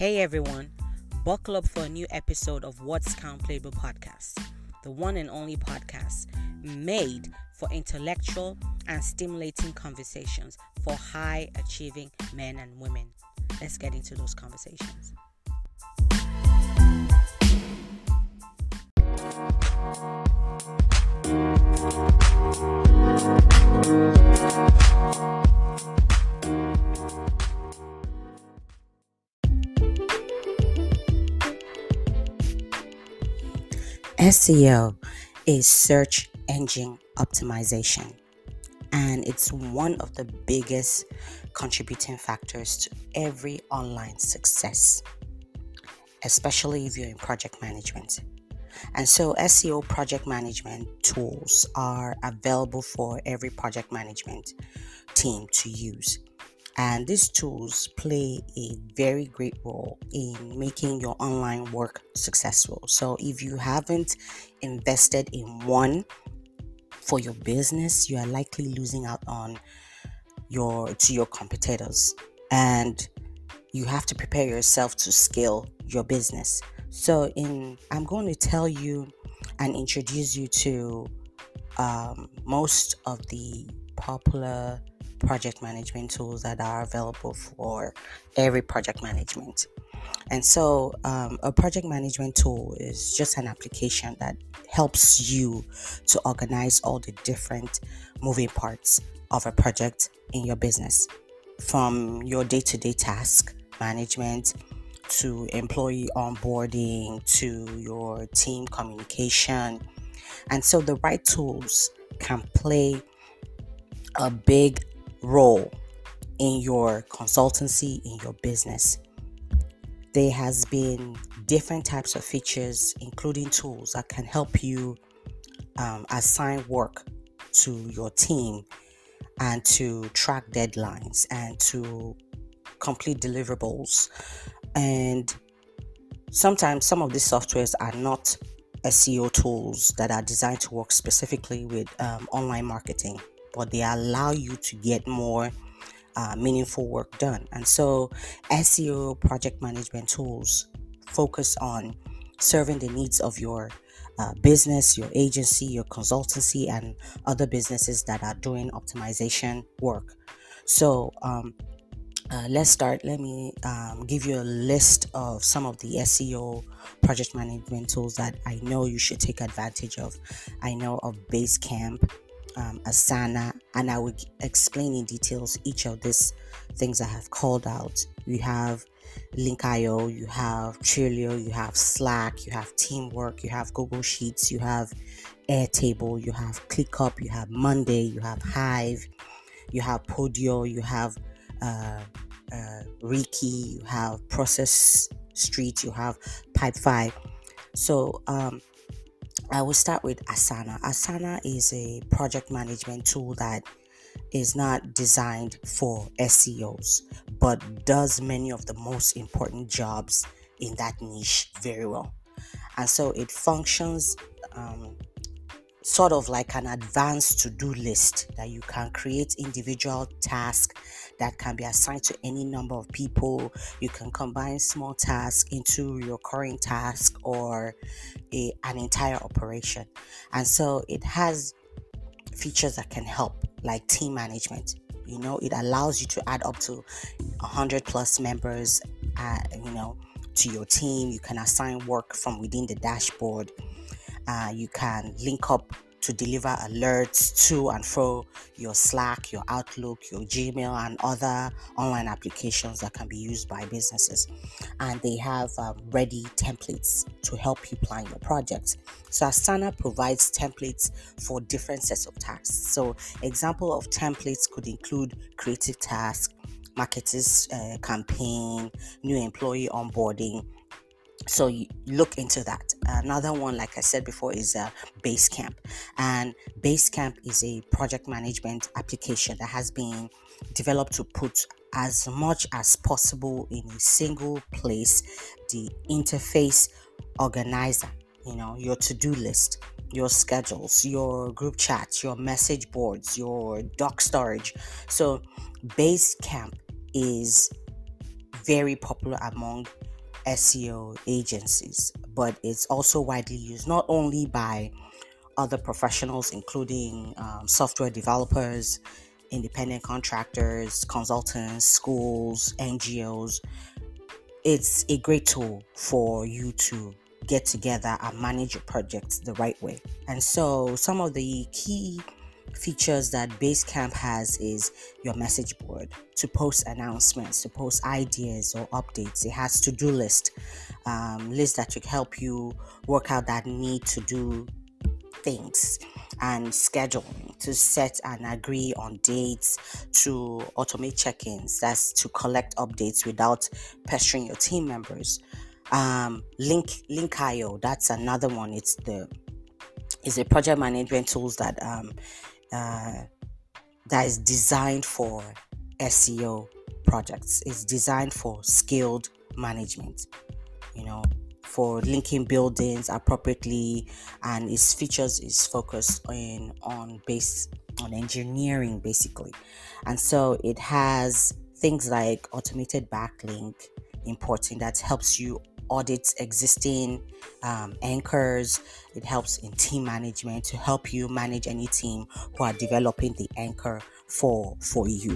Hey everyone, buckle up for a new episode of What's Count Playable Podcast, the one and only podcast made for intellectual and stimulating conversations for high achieving men and women. Let's get into those conversations. SEO is search engine optimization, and it's one of the biggest contributing factors to every online success, especially if you're in project management. And so SEO project management tools are available for every project management team to use. And these tools play a very great role in making your online work successful. So if you haven't invested in one for your business, you are likely losing out on your competitors. And you have to prepare yourself to scale your business. So I'm going to tell you and introduce you to most of the popular project management tools that are available for every project management. And so a project management tool is just an application that helps you to organize all the different moving parts of a project in your business, from your day-to-day task management to employee onboarding to your team communication. And so the right tools can play a big role in your consultancy, in your business. There has been different types of features, including tools that can help you assign work to your team and to track deadlines and to complete deliverables. And sometimes some of these softwares are not SEO tools that are designed to work specifically with online marketing, but they allow you to get more meaningful work done. And so SEO project management tools focus on serving the needs of your business, your agency, your consultancy, and other businesses that are doing optimization work. So let's start. Let me give you a list of some of the SEO project management tools that I know you should take advantage of. I know of Basecamp, Asana, and I will explain in details each of these things I have called out. You have Link.io, you have Twilio, you have Slack, you have Teamwork, you have Google Sheets, you have Airtable, you have ClickUp, you have Monday, you have Hive, you have Podio, you have Reiki, you have Process Street, you have Pipefy. So I will start with Asana. Asana is a project management tool that is not designed for SEOs, but does many of the most important jobs in that niche very well. And so it functions sort of like an advanced to-do list that you can create individual tasks that can be assigned to any number of people. You can combine small tasks into your recurring task or an entire operation. And so it has features that can help, like team management. It allows you to add up to 100 plus members, to your team. You can assign work from within the dashboard. You can link up to deliver alerts to and fro your Slack, your Outlook, your Gmail, and other online applications that can be used by businesses. And they have ready templates to help you plan your projects. So Asana provides templates for different sets of tasks. So example of templates could include creative task, marketers campaign, new employee onboarding. So you look into that. Another one, like I said before, is Basecamp. And Basecamp is a project management application that has been developed to put as much as possible in a single place the interface organizer, your to-do list, your schedules, your group chats, your message boards, your doc storage. So Basecamp is very popular among SEO agencies, but it's also widely used not only by other professionals, including software developers, independent contractors, consultants, schools, NGOs. It's a great tool for you to get together and manage your projects the right way. And so, some of the key features that Basecamp has is your message board to post announcements, to post ideas or updates. It has to-do list that will help you work out that need to do things, and scheduling to set and agree on dates, to automate check-ins, that's to collect updates without pestering your team members. Link.io, that's another one. It's a project management tools uh, that is designed for SEO projects. It's designed for skilled management, for linking buildings appropriately, and its features is focused on engineering basically. And so it has things like automated backlink importing that helps you audit existing anchors. It helps in team management to help you manage any team who are developing the anchor for you.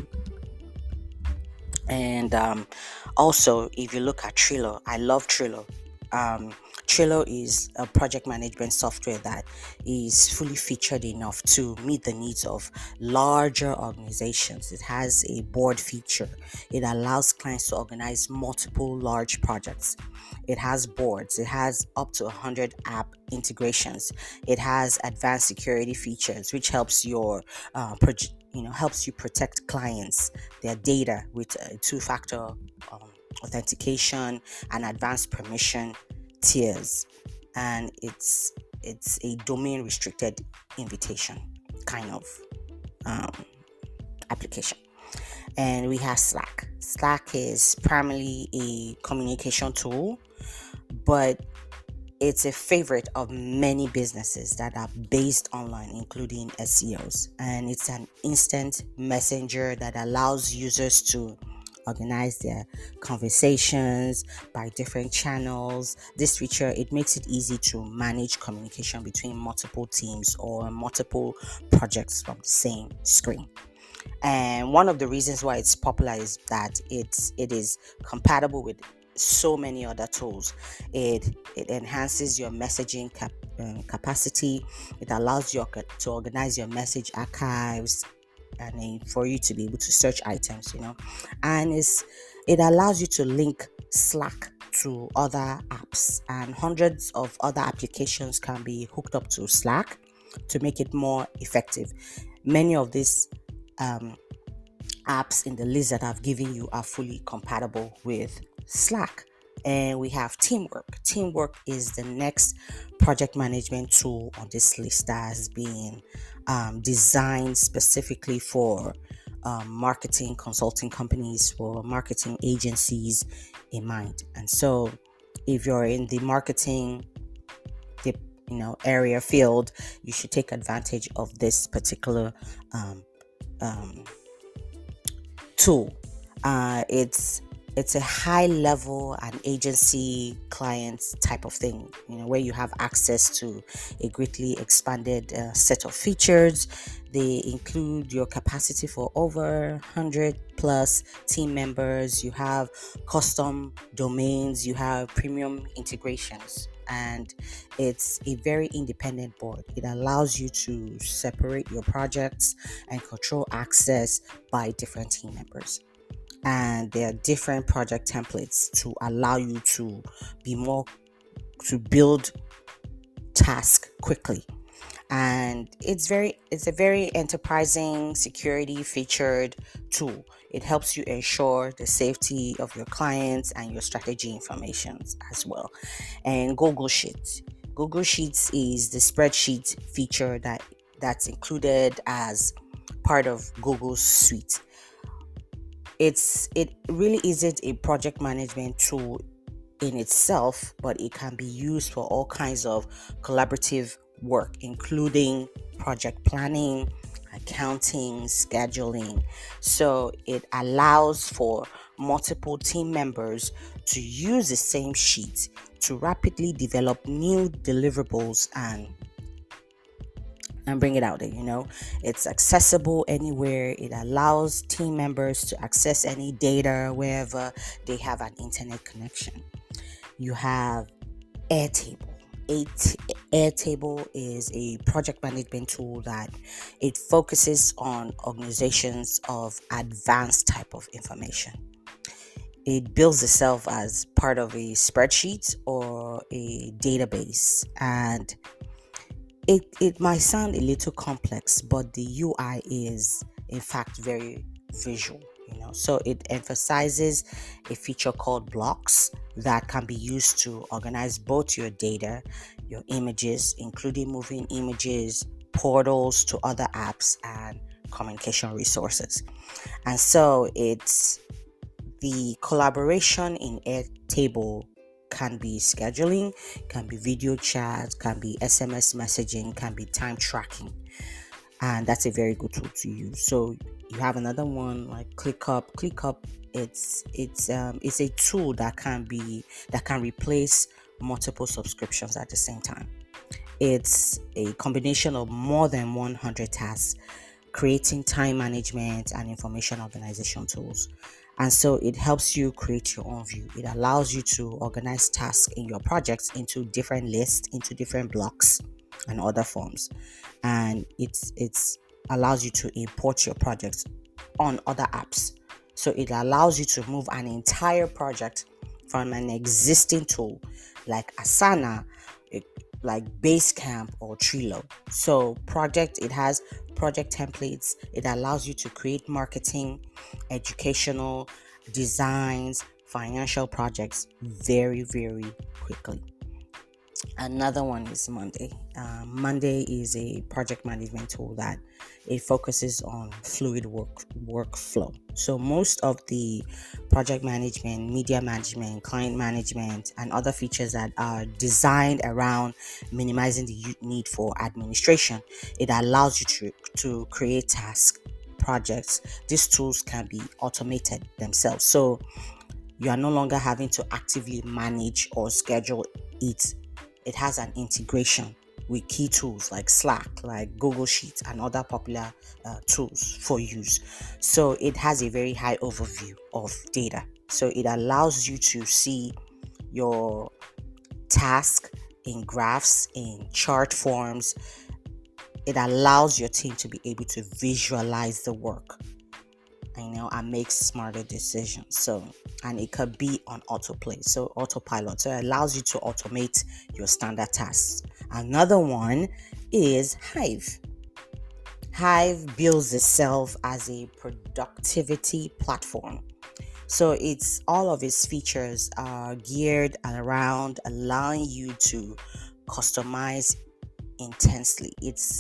And also, if you look at Trello, I love Trello. Trello is a project management software that is fully featured enough to meet the needs of larger organizations. It has a board feature. It allows clients to organize multiple large projects. It has boards. It has up to 100 app integrations. It has advanced security features, which helps helps you protect clients, their data with two-factor authentication and advanced permission tiers. And it's a domain restricted invitation kind of application. And we have Slack. Slack is primarily a communication tool, but it's a favorite of many businesses that are based online, including SEOs. And it's an instant messenger that allows users to organize their conversations by different channels. This feature, it makes it easy to manage communication between multiple teams or multiple projects from the same screen. And one of the reasons why it's popular is that it is compatible with so many other tools. It enhances your messaging capacity. It allows you to organize your message archives and for you to be able to search items, and it allows you to link Slack to other apps, and hundreds of other applications can be hooked up to Slack to make it more effective. Many of these apps in the list that I've given you are fully compatible with Slack. And we have Teamwork. Teamwork is the next project management tool on this list that has been designed specifically for marketing consulting companies, for marketing agencies in mind. And so if you're in the marketing area field, you should take advantage of this particular tool. It's a high level and agency clients type of thing, where you have access to a greatly expanded set of features. They include your capacity for over 100 plus team members. You have custom domains, you have premium integrations, and it's a very independent board. It allows you to separate your projects and control access by different team members. And there are different project templates to allow you to build tasks quickly. And it's a very enterprising, security featured tool. It helps you ensure the safety of your clients and your strategy information as well. And Google Sheets is the spreadsheet feature that's included as part of Google's suite. It really isn't a project management tool in itself, but it can be used for all kinds of collaborative work, including project planning accounting, scheduling. So it allows for multiple team members to use the same sheet to rapidly develop new deliverables and bring it out there. It's accessible anywhere. It allows team members to access any data wherever they have an internet connection. You have Airtable. Airtable is a project management tool that it focuses on organizations of advanced type of information. It builds itself as part of a spreadsheet or a database, and it might sound a little complex, but the UI is in fact very visual. So it emphasizes a feature called blocks that can be used to organize both your data, your images, including moving images, portals to other apps, and communication resources. And so it's the collaboration in Airtable can be scheduling, can be video chat, can be SMS messaging, can be time tracking. And that's a very good tool to use. So you have another one like ClickUp. ClickUp, it's a tool that can replace multiple subscriptions at the same time. It's a combination of more than 100 tasks, creating time management and information organization tools. And so it helps you create your own view. It allows you to organize tasks in your projects into different lists, into different blocks and other forms. And it's allows you to import your projects on other apps. So it allows you to move an entire project from an existing tool like Asana, like Basecamp or Trello. So it has project templates. It allows you to create marketing, educational, designs, financial projects very, very quickly. Another one is Monday. Monday is a project management tool that it focuses on fluid workflow. So most of the project management, media management, client management, and other features that are designed around minimizing the need for administration, it allows you to create tasks, projects. These tools can be automated themselves. So you are no longer having to actively manage or schedule it. It has an integration with key tools like Slack, like Google Sheets, and other popular tools for use. So it has a very high overview of data. So it allows you to see your task in graphs, in chart forms. It allows your team to be able to visualize the work, and make smarter decisions. So, and it could be on autopilot. So it allows you to automate your standard tasks. Another one is Hive. Hive builds itself as a productivity platform. So it's all of its features are geared around allowing you to customize intensely.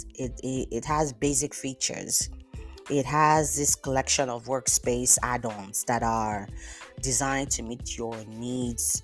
It has basic features. It has this collection of workspace add-ons that are designed to meet your needs,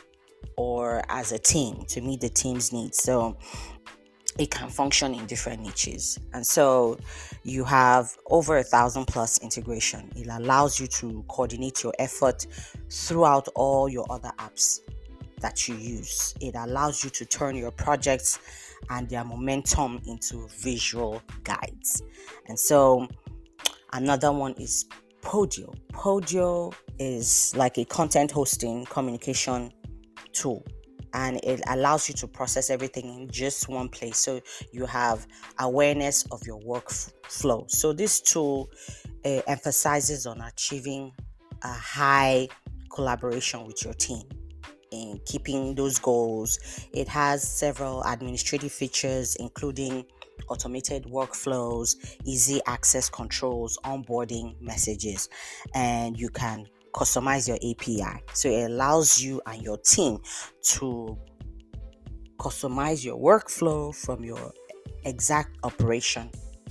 or as a team, to meet the team's needs. So it can function in different niches. And so you have over 1,000 plus integration. It allows you to coordinate your effort throughout all your other apps that you use. It allows you to turn your projects and their momentum into visual guides. And so another one is Podio. Podio is like a content hosting communication tool, and it allows you to process everything in just one place. So you have awareness of your workflow. So this tool emphasizes on achieving a high collaboration with your team in keeping those goals. It has several administrative features, including automated workflows, easy access controls, onboarding messages, and you can customize your API. So it allows you and your team to customize your workflow from your exact operation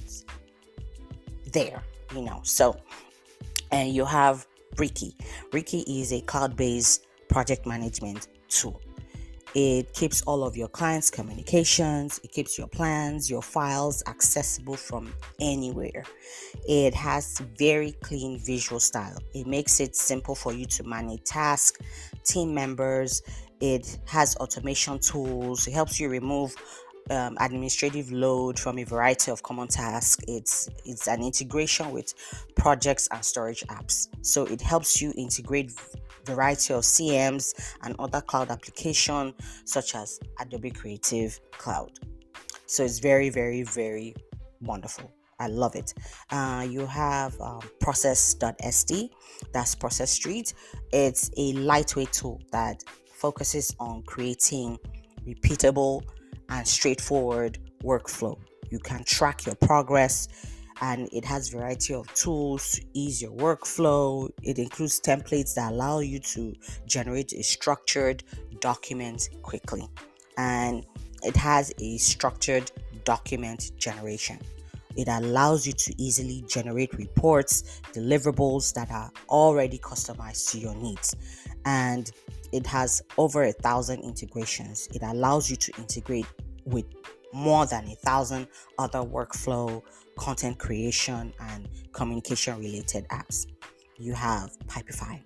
there, So, and you have Bricky. Bricky is a cloud-based project management tool. It keeps all of your clients' communications, it keeps your plans, your files accessible from anywhere. It has very clean visual style. It makes it simple for you to manage tasks, team members. It has automation tools. It helps you remove administrative load from a variety of common tasks. It's an integration with projects and storage apps. So it helps you integrate variety of CMs and other cloud applications such as Adobe Creative Cloud. So it's very, very, very wonderful. I love it. You have Process.st, that's Process Street. It's a lightweight tool that focuses on creating repeatable and straightforward workflow. You can track your progress, and it has variety of tools to ease your workflow. It includes templates that allow you to generate a structured document quickly, and it has a structured document generation. It allows you to easily generate reports, deliverables that are already customized to your needs. And it has over 1,000 integrations. It allows you to integrate with more than 1,000 other workflow, content creation, and communication related apps. You have Pipefy.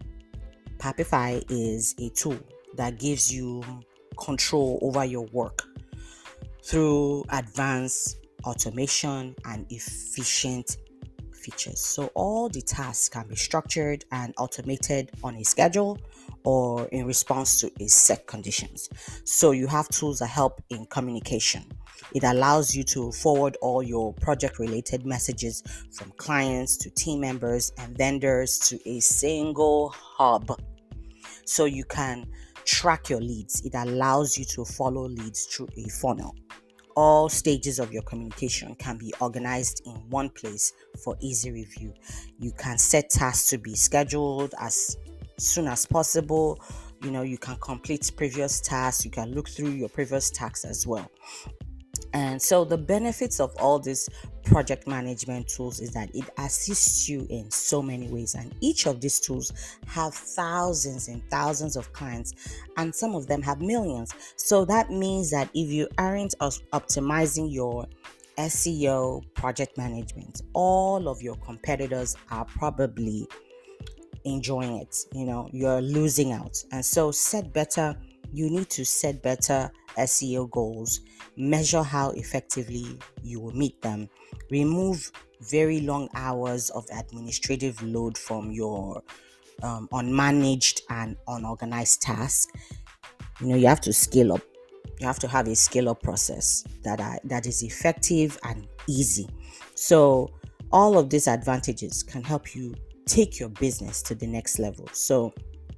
Pipefy is a tool that gives you control over your work through advanced automation and efficient features. So all the tasks can be structured and automated on a schedule or in response to a set conditions. So you have tools that help in communication. It allows you to forward all your project related messages from clients to team members and vendors to a single hub. So you can track your leads. It allows you to follow leads through a funnel. All stages of your communication can be organized in one place for easy review. You can set tasks to be scheduled as soon as possible. You can complete previous tasks. You can look through your previous tasks as well. And so the benefits of all these project management tools is that it assists you in so many ways, and each of these tools have thousands and thousands of clients, and some of them have millions. So that means that if you aren't optimizing your SEO project management, all of your competitors are probably enjoying it. You're losing out. And so you need to set better SEO goals, measure how effectively you will meet them, remove very long hours of administrative load from your unmanaged and unorganized tasks. You have to scale up. You have to have a scale up process that is effective and easy. So all of these advantages can help you take your business to the next level. So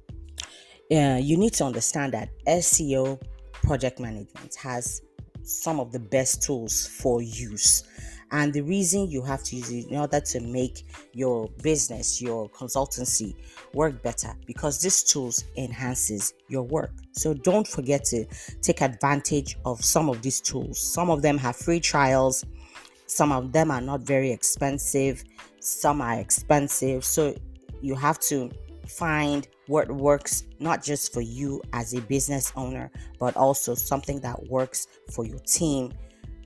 you need to understand that SEO project management has some of the best tools for use. And the reason you have to use it in order to make your business, your consultancy work better, because these tools enhances your work. So don't forget to take advantage of some of these tools. Some of them have free trials. Some of them are not very expensive. Some are expensive. So you have to find what works not just for you as a business owner, but also something that works for your team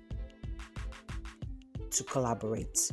to collaborate.